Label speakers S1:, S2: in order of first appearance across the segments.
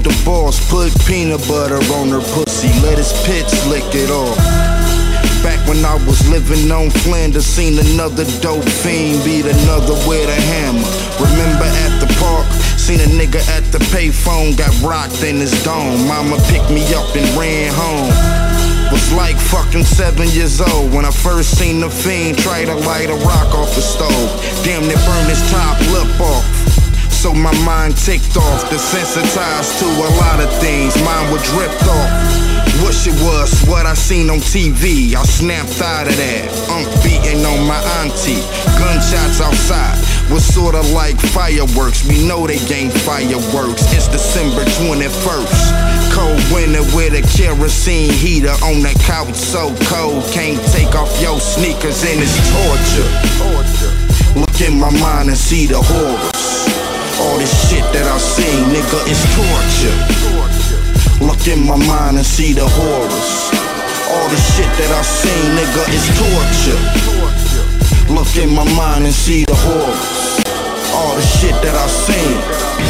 S1: the boss put peanut butter on her pussy, let his pits lick it off. Back when I was living on Flanders, seen another dope fiend beat another with a hammer. Remember at the park, seen a nigga at the payphone, got rocked in his dome. Mama picked me up and ran home. Was like fucking 7 years old when I first seen the fiend try to light a rock off the stove. Damn near burned his top lip off. So my mind ticked off, desensitized to a lot of things. Mine would drift off. Wish it was what I seen on TV. I snapped out of that. Beating on my auntie. Gunshots outside was sorta like fireworks. We know they ain't fireworks. It's December 21st. Cold winter with a kerosene heater on the couch, so cold can't take off your sneakers, and it's torture. Look in my mind and see the horrors. All this shit that I've seen, nigga, is torture. Look in my mind and see the horrors. All the shit that I've seen, nigga, is torture. Look in my mind and see the horrors. All the shit that I've seen.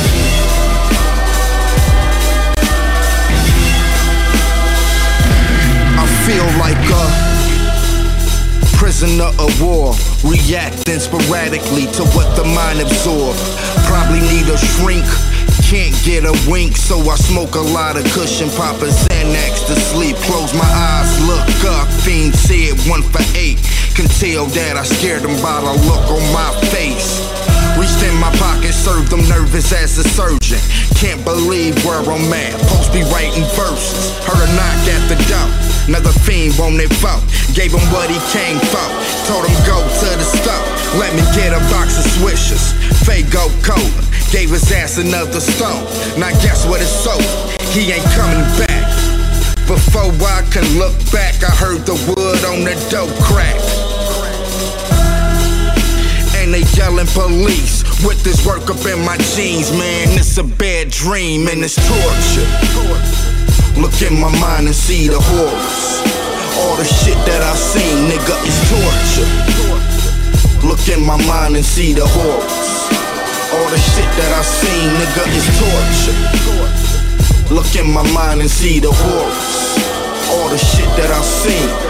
S1: I feel like a prisoner of war, reacting sporadically to what the mind absorbs. Probably need a shrink, can't get a wink, so I smoke a lot of cushion, pop a Xanax to sleep. Close my eyes, look up, fiend said 1 for 8. Can tell that I scared them by the look on my face. Reached in my pocket, served them nervous as a surgeon. Can't believe where I'm at, post be writing verses. Heard a knock at the door, another fiend on their phone. Gave him what he came for, told him go to the store. Let me get a box of Swishers, Faygo Cola. Gave his ass another stone. Now guess what it's over, he ain't coming back. Before I can look back, I heard the wood on the dope crack. And they yelling police with this work up in my jeans. Man, it's a bad dream and it's torture. Look in my mind and see the horrors. All the shit that I've seen, nigga, is torture. Look in my mind and see the horrors. All the shit that I've seen, nigga, is torture. Look in my mind and see the horrors. All the shit that I've seen.